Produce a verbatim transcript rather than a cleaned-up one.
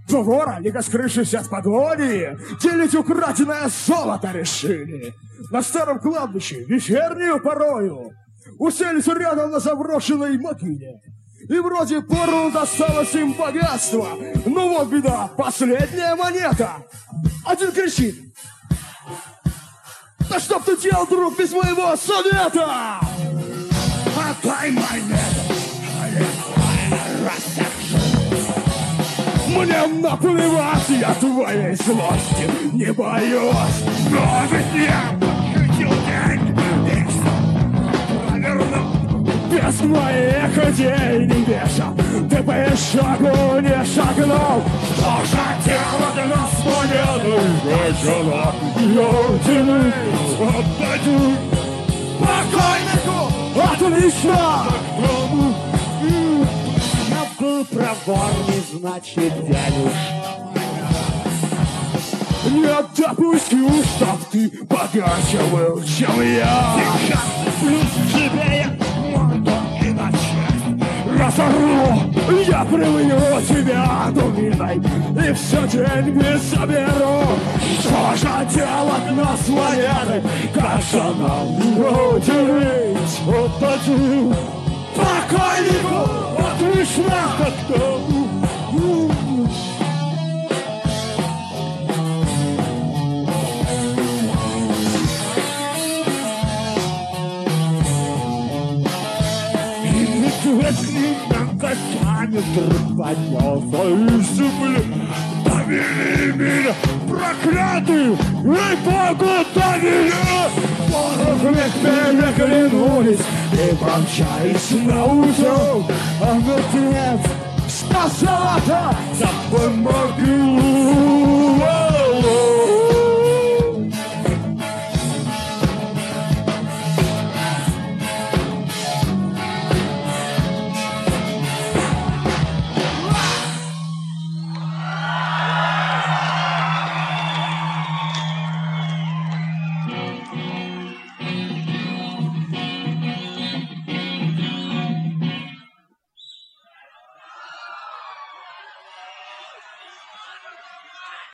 Два вора, лига с крыши взят погони, делить украденное золото решили. На старом кладбище вечернюю порою уселись рядом на заброшенной могиле. И вроде поровну досталось им богатство. Ну вот беда, последняя монета. Один кричит: да что б ты делал, друг, без моего совета? Отдай монету, рассержу. Мне наплевать, я твоей злости не боюсь. Но ведь я хотел деньги, проверну. Без моих идей не вешал, ты бы и шагу не шагнул. Что же дело для нас монеты? Вечера люди отдадут покойнику. Отлично! Я был проворный, значит, дядюш. Не допустю, чтоб ты богаче был, чем я. Плюс тебе я морду иначе разорву. Я привью тебя дубиной и все деньги заберу. Что же делать нас монеты? Как же нам удивить? отдадим Покойнику. отлично, как тому. Если нам затянет, вдруг поднялся из земли. Довели меня, проклятые, и Богу довели. Порохных переглянулись и помчались на утёк. А мертвец Что золото за могилу